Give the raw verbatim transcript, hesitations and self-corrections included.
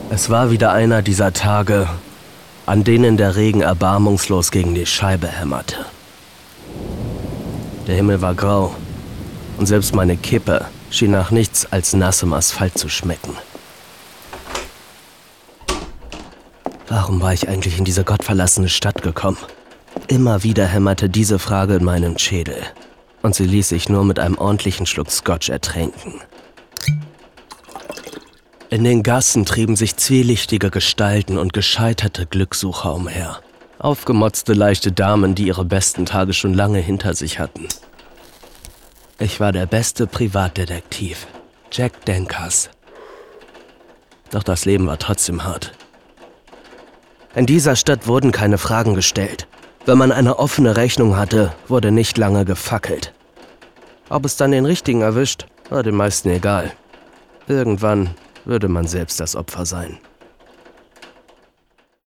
Es war wieder einer dieser Tage, an denen der Regen erbarmungslos gegen die Scheibe hämmerte. Der Himmel war grau und selbst meine Kippe schien nach nichts als nassem Asphalt zu schmecken. Warum war ich eigentlich in diese gottverlassene Stadt gekommen? Immer wieder hämmerte diese Frage in meinem Schädel und sie ließ sich nur mit einem ordentlichen Schluck Scotch ertränken. In den Gassen trieben sich zwielichtige Gestalten und gescheiterte Glückssucher umher. Aufgemotzte leichte Damen, die ihre besten Tage schon lange hinter sich hatten. Ich war der beste Privatdetektiv, Jack Denkers. Doch das Leben war trotzdem hart. In dieser Stadt wurden keine Fragen gestellt. Wenn man eine offene Rechnung hatte, wurde nicht lange gefackelt. Ob es dann den Richtigen erwischt, war den meisten egal. Irgendwann würde man selbst das Opfer sein.